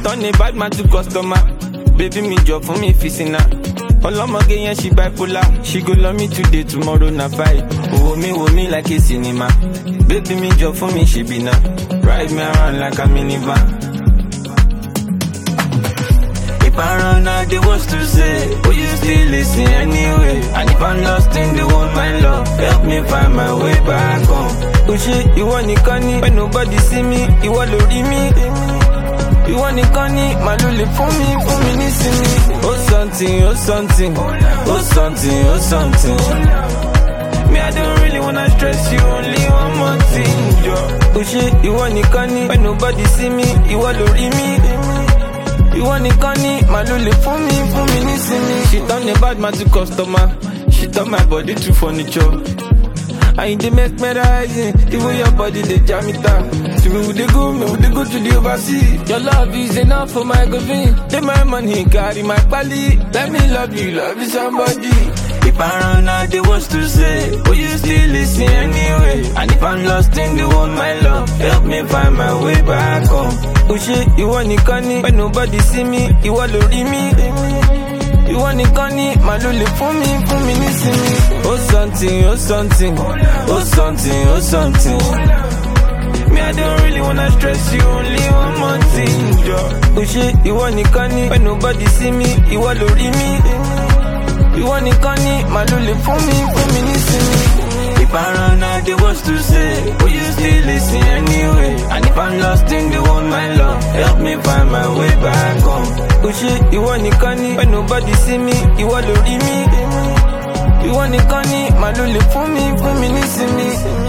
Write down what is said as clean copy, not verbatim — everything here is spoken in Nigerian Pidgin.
turn a bad man to customer. Baby me job for me fisina. Olomoge yen she bipolar. She go love me today, tomorrow na fight. Oh me like a cinema. Baby me job for me she be na. Ride me around like a minivan. If I run out the words to say, will you still listen anyway? And if I'm lost in the world, my love, help me find my way back home. Oh shit, you want Nikani? When nobody see me, you want to read me. You want Nikani? My lily for me, listen me. Oh something, oh something, oh something, oh something. Me, I don't really wanna stress you, only one more thing, yo. Oh shit, you want Nikani? When nobody see me, you want to read me. You want Nikani, my lily for me, listen me. She turn a bad man to customer. She turn my body to furniture. And they make me rising, even your body they jam it down. So me would they go to the overseas. Your love is enough for my government. Take my money, carry my pali. Let me love you somebody. If I run out the words to say, will you still listen anyway? And if I'm lost in the world, my love, help me find my way back home. Oh shit, you want Nikani? When nobody see me, you want to read me. You want Nikani? My lily for me, listen me. Oh something, oh something, oh something, oh something. Me, I don't really wanna stress you, only one more thing, yo. Oh shit, you want Nikani? When nobody see me, you want to read me. You want Nikani? My lily for me, listen me. If I run out the words to say, will you still listen anyway? And if I'm lost in the world, my love, help me find my way back home. Oh shit, you want Nikani? When nobody see me, you want to read me. You want Nikani? My lily for me, listen me.